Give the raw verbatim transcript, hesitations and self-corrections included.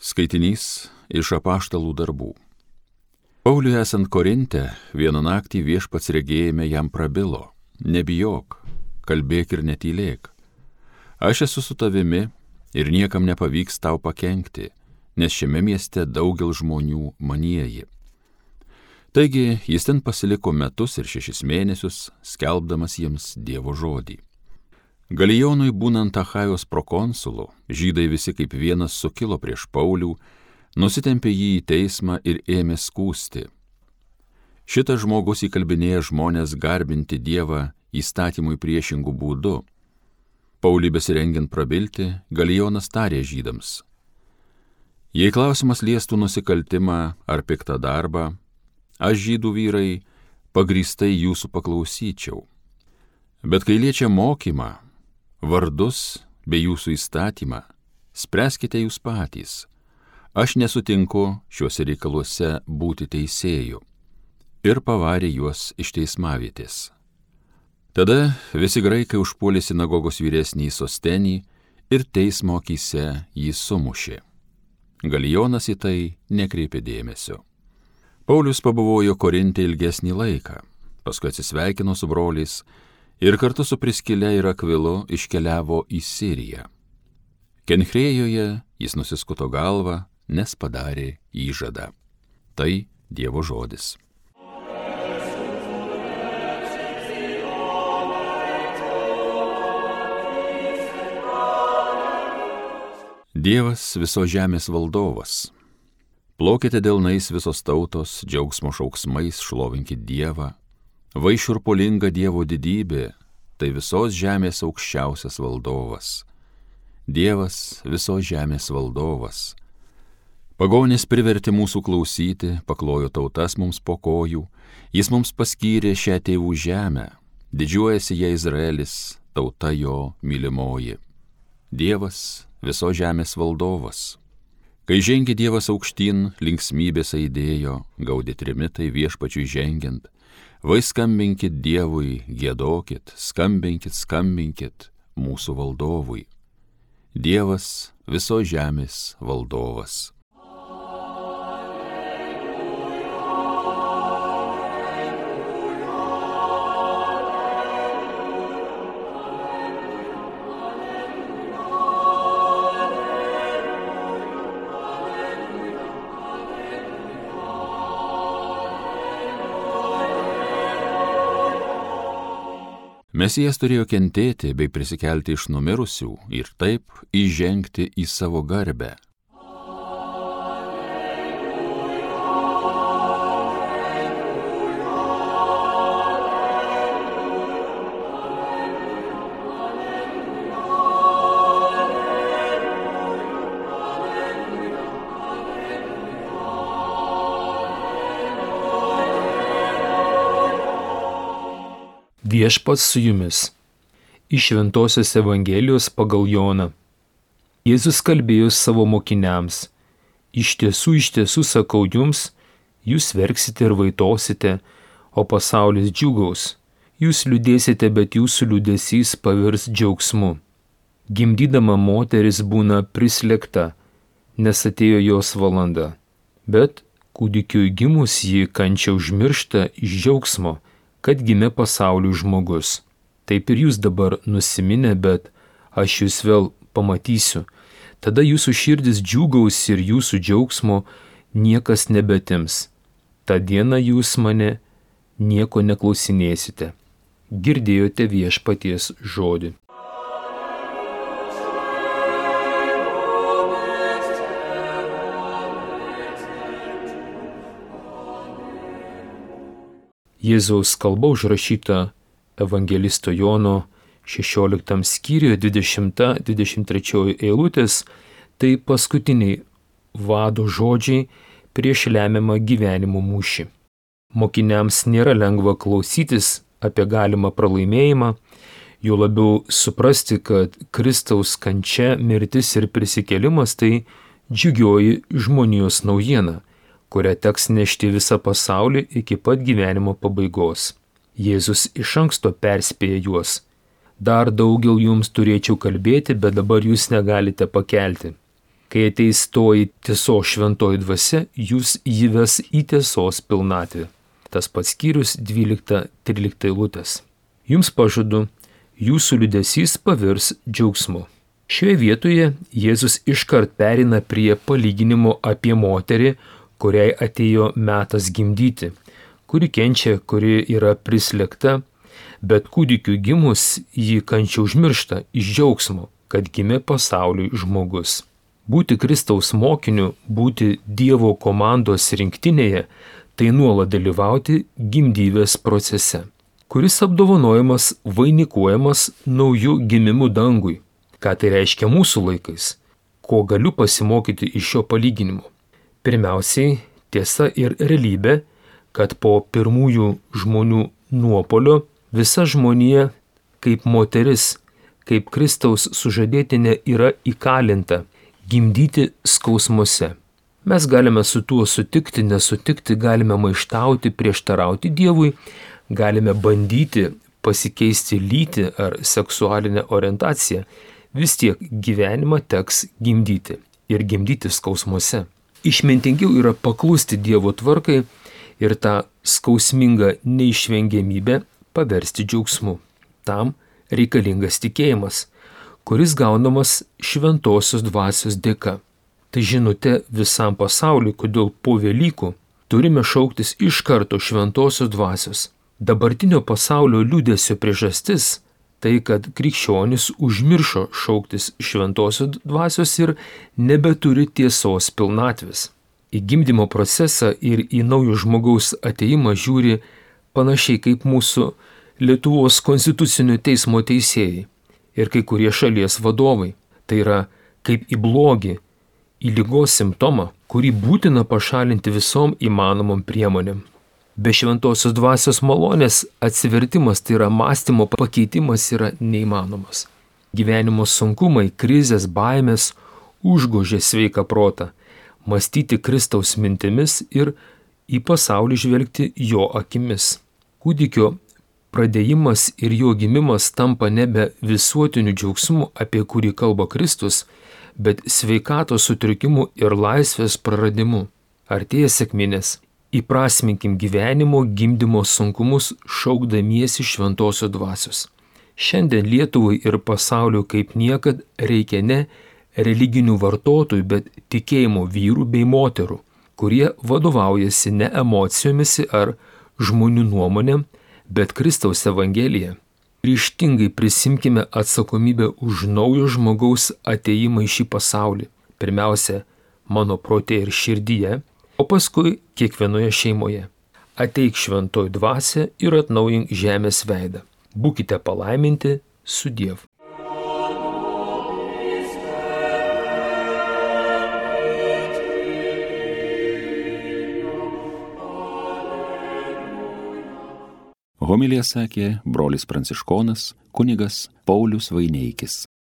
Skaitinys iš Apaštalų darbų. Pauliui esant Korinte, vieną naktį Viešpats regėjime jam prabilo: nebijok, kalbėk ir netylėk. Aš esu su tavimi ir niekam nepavyks tau pakenkti, nes šiame mieste daugel žmonių manieji. Taigi jis ten pasiliko metus ir šešis mėnesius, skelbdamas jiems Dievo žodį. Galijonui būnant Achajos prokonsulu, žydai visi kaip vienas sukilo prieš Paulių, nusitempė jį į teismą ir ėmė skųsti. Šitas žmogus įkalbinėja žmonės garbinti Dievą įstatymui priešingų būdų. Pauliui besirengiant prabilti, Galijonas tarė žydams: jei klausimas liestų nusikaltimą ar piktą darbą, aš, žydų vyrai, pagrįstai jūsų paklausyčiau. Bet kai liečia mokymą, vardus bei jūsų įstatymą, spręskite jūs patys. Aš nesutinku šiuose reikaluose būti teisėju. Ir pavarė juos iš teismavietės. Tada visi graikai užpuolė sinagogos vyresnį Sostenį ir teismo akyse jį sumušė. Galijonas į tai nekreipė dėmesio. Paulius pabuvojo Korinte ilgesnį laiką, paskui atsisveikino su broliais ir kartu su Priskile ir Akvilu iškeliavo į Siriją. Kenchrejoje jis nusiskuto galvą, nes padarė įžadą. Tai Dievo žodis. Dievas visos žemės valdovas. Plaukite delnais visos tautos, džiaugsmo šauksmais šlovinkit Dievą. Vai šiurpulinga Dievo didybė, tai visos žemės aukščiausias valdovas. Dievas visos žemės valdovas. Pagonis privertė mūsų klausyti, paklojo tautas mums po kojų, jis mums paskyrė šią tėvų žemę, didžiuojasi ją Izraelis, tauta jo mylimoji. Dievas visos žemės valdovas. Kai žengė Dievas aukštyn, linksmybės aidėjo, gaudė trimitai Viešpačiui žengiant. Vai skambinkit Dievui, giedokit, skambinkit, skambinkit mūsų valdovui. Dievas visos žemės valdovas. Mesijas turėjo kentėti bei prisikelti iš numirusių ir taip įžengti į savo garbę. Viešpats su jumis. Iš Šventosios Evangelijos pagal Joną. Jėzus kalbėjo savo mokiniams: iš tiesų, iš tiesų sakau jums, jūs verksite ir vaitosite, o pasaulis džiūgaus. Jūs liūdėsite, bet jūsų liūdesys pavirs džiaugsmu. Gimdydama moteris būna prislėgta, nes atėjo jos valanda. Bet kūdikiui gimus ji kančią užmiršta iš džiaugsmo, kad gimė pasauliui žmogus. Taip ir jūs dabar nusiminę, bet aš jūs vėl pamatysiu. Tada jūsų širdis džiūgaus ir jūsų džiaugsmo niekas nebetims. Ta diena jūs mane nieko neklausinėsite. Girdėjote Viešpaties žodį. Jėzaus kalba užrašyta evangelisto Jono šešioliktam skyriuje dvidešimta dvidešimt trečia eilutės, tai paskutiniai vado žodžiai prieš lemiamą gyvenimo mūšį. Mokiniams nėra lengva klausytis apie galimą pralaimėjimą, jo labiau suprasti, kad Kristaus kančia, mirtis ir prisikėlimas tai džiugioji žmonijos naujiena, kurią teks nešti visą pasaulį iki pat gyvenimo pabaigos. Jėzus iš anksto perspėja juos: dar daugel jums turėčiau kalbėti, bet dabar jūs negalite pakelti. Kai ateis toji tiesos šventoji dvasia, jūs jį ves į tiesos pilnatvę. Tas pats skyrius dvylikta trylikta eilutės. Jums pažadu, jūsų liūdesys pavirs džiaugsmu. Šioje vietoje Jėzus iškart pereina prie palyginimo apie moterį, kuriai atėjo metas gimdyti, kuri kenčia, kuri yra prislėgta, bet kūdikiui gimus jį kančią užmiršta iš džiaugsmo, kad gimė pasauliui žmogus. Būti Kristaus mokiniu, būti Dievo komandos rinktinėje, tai nuolat dalyvauti gimdyvės procese, kuris apdovanojimas vainikuojamas naujų gimimų dangui. Ką tai reiškia mūsų laikais? Ko galiu pasimokyti iš šio palyginimo? Pirmiausiai, tiesa ir realybė, kad po pirmųjų žmonių nuopolio visa žmonija kaip moteris, kaip Kristaus sužadėtinė yra įkalinta gimdyti skausmuose. Mes galime su tuo sutikti, nesutikti, galime maištauti, prieštarauti Dievui, galime bandyti pasikeisti lytį ar seksualinę orientaciją, vis tiek gyvenimą teks gimdyti ir gimdyti skausmuose. Išmintingiau yra paklusti Dievo tvarkai ir tą skausmingą neišvengiamybę paversti džiaugsmu. Tam reikalingas tikėjimas, kuris gaunamas šventosios dvasios dėka. Tai žinutė visam pasauliui, kodėl po Velykų turime šauktis iš karto šventosios dvasios. Dabartinio pasaulio liūdesio priežastis tai, kad krikščionys užmiršo šauktis šventosios dvasios ir nebeturi tiesos pilnatvės. Į gimdymo procesą ir į naujo žmogaus ateimą žiūri panašiai kaip mūsų Lietuvos konstitucinio teismo teisėjai ir kai kurie šalies vadovai. Tai yra kaip į blogį, į ligos simptomą, kurį būtina pašalinti visom įmanomom priemonėm. Be šventosios dvasios malonės atsivertimas, tai yra mąstymo pakeitimas, yra neįmanomas. Gyvenimo sunkumai, krizės, baimės užgožė sveiką protą, mąstyti Kristaus mintimis ir į pasaulį žvelgti jo akimis. Kūdikio pradėjimas ir jo gimimas tampa nebe visuotiniu džiaugsmu, apie kurį kalba Kristus, bet sveikatos sutrikimu ir laisvės praradimu. Artėja sekminės. Įprasminkim gyvenimo gimdymo sunkumus šaukdamiesi šventosios dvasios. Šiandien Lietuvai ir pasauliu kaip niekad reikia ne religinių vartotojų, bet tikėjimo vyrų bei moterų, kurie vadovaujasi ne emocijomis ar žmonių nuomonėm, bet Kristaus Evangelija. Ryžtingai prisimkime atsakomybę už naujo žmogaus ateimą į šį pasaulį. Pirmiausia, mano prote ir širdyje, o paskui kiekvienoje šeimoje. Ateik šventoji dvasia ir atnaujink žemės veidą. Būkite palaiminti su Dievu. Homiliją sakė brolis pranciškonas kunigas Paulius Vaineikis.